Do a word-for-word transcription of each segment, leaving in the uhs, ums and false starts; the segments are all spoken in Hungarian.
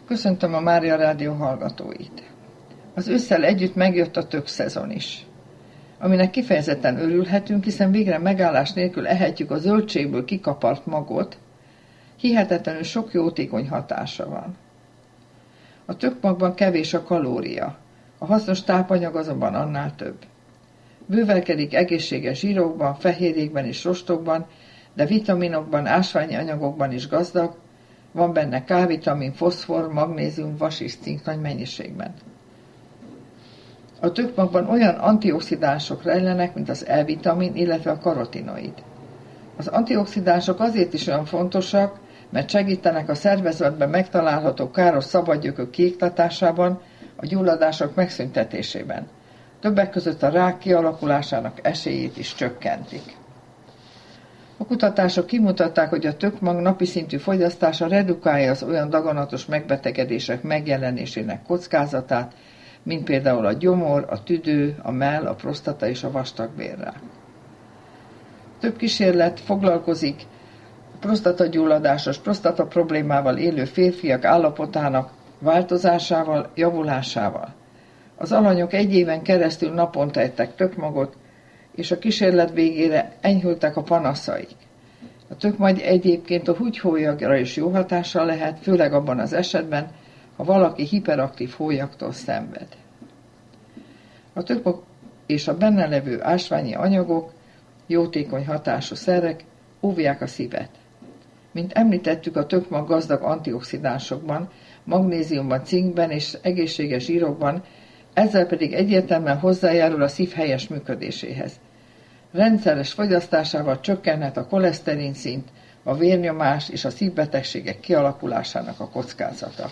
Köszöntöm a Mária Rádió hallgatóit. Az ősszel együtt megjött a tök szezon is, aminek kifejezetten örülhetünk, hiszen végre megállás nélkül ehetjük a zöldségből kikapart magot, hihetetlenül sok jótékony hatása van. A tökmagban kevés a kalória, a hasznos tápanyag azonban annál több. Bővelkedik egészséges zsírokban, fehérjékben és rostokban, de vitaminokban, ásványi anyagokban is gazdag, van benne K-vitamin, foszfor, magnézium, vas és cink nagy mennyiségben. A tökmagban olyan antioxidánsok rejlenek, mint az E-vitamin, illetve a karotinoid. Az antioxidánsok azért is olyan fontosak, mert segítenek a szervezetben megtalálható káros szabadgyökök kiiktatásában, a gyulladások megszüntetésében. Többek között a rák kialakulásának esélyét is csökkentik. A kutatások kimutatták, hogy a tökmag napi szintű fogyasztása redukálja az olyan daganatos megbetegedések megjelenésének kockázatát, mint például a gyomor, a tüdő, a mell, a prosztata és a vastagbélrák. Több kísérlet foglalkozik prosztatagyulladásos prosztata problémával élő férfiak állapotának változásával, javulásával. Az alanyok egy éven keresztül naponta ettek tökmagot, és a kísérlet végére enyhültek a panaszaik. A tökmag egyébként a húgyhólyagra is jó hatással lehet, főleg abban az esetben, ha valaki hiperaktív hólyaktól szenved. A tökmag és a benne levő ásványi anyagok, jótékony hatású szerek óvják a szívet. Mint említettük, a tökmag gazdag antioxidánsokban, magnéziumban, cinkben és egészséges zsírokban, ezzel pedig egyértelműen hozzájárul a szív helyes működéséhez. Rendszeres fogyasztásával csökkenhet a koleszterin szint, a vérnyomás és a szívbetegségek kialakulásának a kockázata.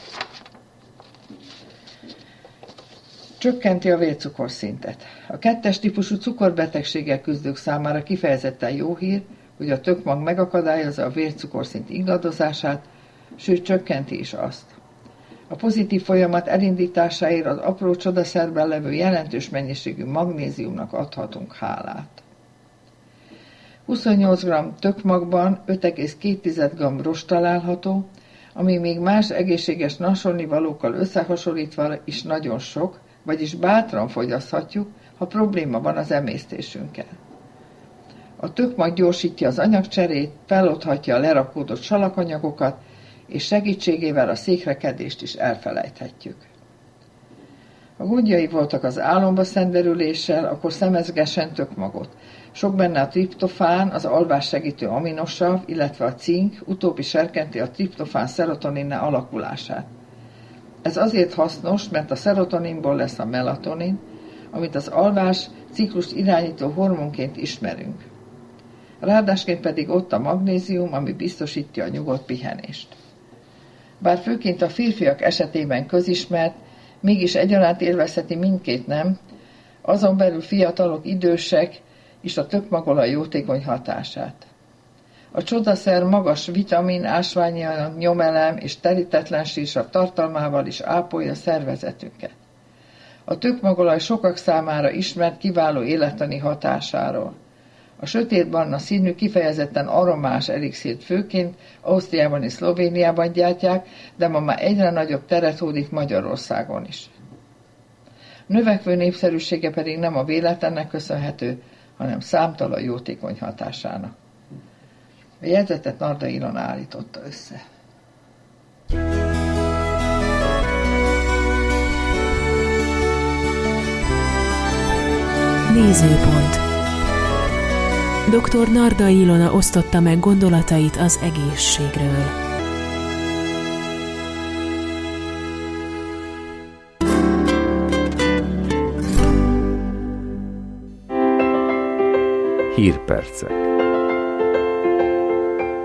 Csökkenti a vércukorszintet. A kettes típusú cukorbetegséggel küzdők számára kifejezetten jó hír, hogy a tökmag megakadályozza a vércukorszint ingadozását, sőt csökkenti is azt. A pozitív folyamat elindításáért az apró csodaszerben levő jelentős mennyiségű magnéziumnak adhatunk hálát. huszonnyolc gramm tökmagban öt egész két gramm rost található, ami még más egészséges nasonnivalókkal összehasonlítva is nagyon sok, vagyis bátran fogyaszthatjuk, ha probléma van az emésztésünkkel. A tökmag gyorsítja az anyagcserét, feloldhatja a lerakódott salakanyagokat, és segítségével a székrekedést is elfelejthetjük. Ha gondjai voltak az álomba szenderüléssel, akkor szemezgessen tökmagot. Sok benne a triptofán, az alvás segítő aminosav, illetve a cink, utóbbi serkenti a triptofán szerotoninne alakulását. Ez azért hasznos, mert a szerotoninból lesz a melatonin, amit az alvás ciklust irányító hormonként ismerünk. Ráadásként pedig ott a magnézium, ami biztosítja a nyugodt pihenést. Bár főként a férfiak esetében közismert, mégis egyaránt élvezheti mindkét nem, azon belül fiatalok, idősek is a tökmagolaj jótékony hatását. A csodaszer magas vitamin, ásványi anyag, nyomelem és terítetlen sírsav tartalmával is ápolja szervezetünket. A tökmagolaj sokak számára ismert kiváló élettani hatásáról. A sötétbarna színű, kifejezetten aromás elixírt főként Ausztriában és Szlovéniában gyártják, de ma már egyre nagyobb teret hódít Magyarországon is. Növekvő népszerűsége pedig nem a véletlennek köszönhető, hanem számtalan jótékony hatásának. A jegyzetet Narda Ilona állította össze. Nézőpont. doktor Narda Ilona osztotta meg gondolatait az egészségről. Hírpercek.